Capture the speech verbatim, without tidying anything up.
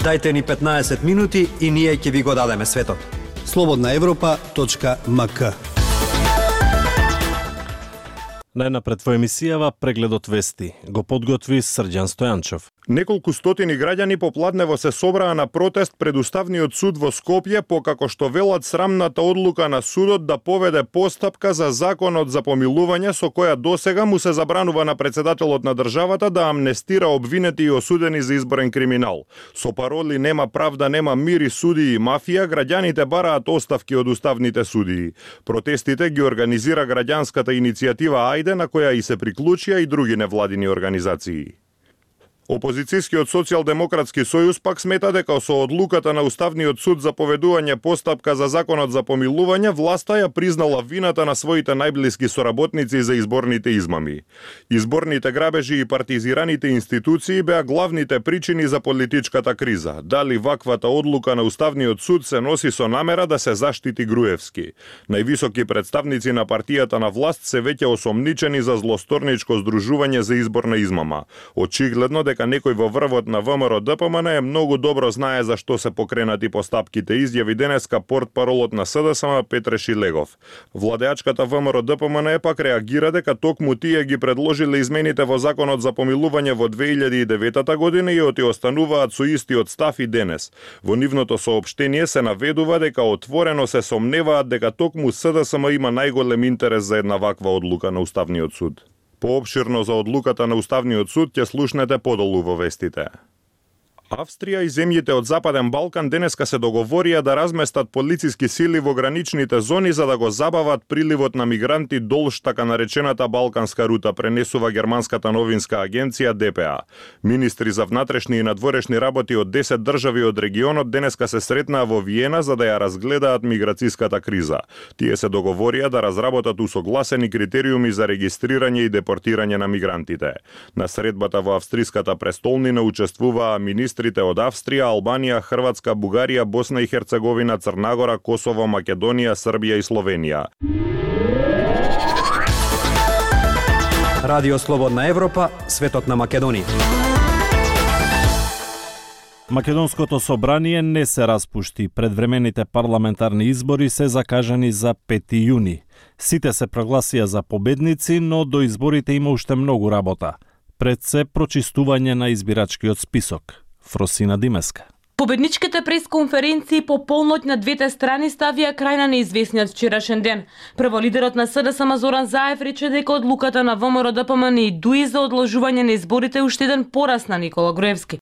Дајте ни петнаесет минути и ние ќе ви го дадеме светот. слободна европа точка ем ка. Најнапред во емисијава прегледот вести го подготви Срđan Стојанчов. Неколку стотини граѓани попладнево се собраа на протест пред Уставниот суд во Скопје покако што велат срамната одлука на судот да поведе постапка за законот за помилување со која досега му се забранува на председателот на државата да амнестира обвинети и осудени за изборен криминал. Со пароли нема правда, нема мир и судии и мафија, граѓаните бараат оставки од уставните судии. Протестите ги организира граѓанската иницијатива Ајде, на која и се приклучија и други невладини организации. Опозицијскиот социјалдемократски сојуз пак смета дека со одлуката на Уставниот суд за поведување постапка за законот за помилување, власта ја признала вината на своите најблиски соработници за изборните измами. Изборните грабежи и партизираните институции беа главните причини за политичката криза. Дали ваквата одлука на Уставниот суд се носи со намера да се заштити Груевски? Највисоки представници на партијата на власт се веќе осомничени за злосторничко здружување за изборна измама. Очигледно дека некој во врвот на ВМРО-ДПМН е многу добро знае за што се покренати постапките, изјави денеска портпаролот на СДСМ Петре Шилегов. Владеачката ВМРО-ДПМН пак реагира дека токму тие ги предложиле измените во законот за помилување во две илјади и девета година и оти остануваат со истиот став и денес. Во нивното соопштение се наведува дека отворено се сомневаат дека токму СДСМ има најголем интерес за една ваква одлука на Уставниот суд. Поопширно за одлуката на Уставниот суд ќе слушнете подолу во вестите. Австрија и земјите од Западен Балкан денеска се договорија да разместат полициски сили во граничните зони за да го забават приливот на мигранти долж така наречената Балканска рута, пренесува германската новинска агенција Д П А. Министри за внатрешни и надворешни работи од десет држави од регионот денеска се сретнаа во Виена за да ја разгледаат миграцијската криза. Тие се договорија да разработат усогласени критериуми за регистрирање и депортирање на мигрантите. На средбата во австриската престолнина учествуваа министри од Австрија, Албанија, Хрватска, Бугарија, Босна и Херцеговина, Црнагора, Косово, Македонија, Србија и Словенија. Радио Слободна Европа, светот на Македонија. Македонското собрание не се распушти. Предвремените парламентарни избори се закажани за пети јуни. Сите се прогласија за победници, но до изборите има уште многу работа. Пред се прочистување на избирачкиот список. Фросина Димеска. Победничките пресконференции по полноќ на двете страни ставија крај на неизвестниот вчерашен ден. Прво лидерот на СДСМ Зоран Заев рече дека одлуката на ВМРО-ДПМН и ДУИ за одложување на изборите уште еден порас на Никола Груевски.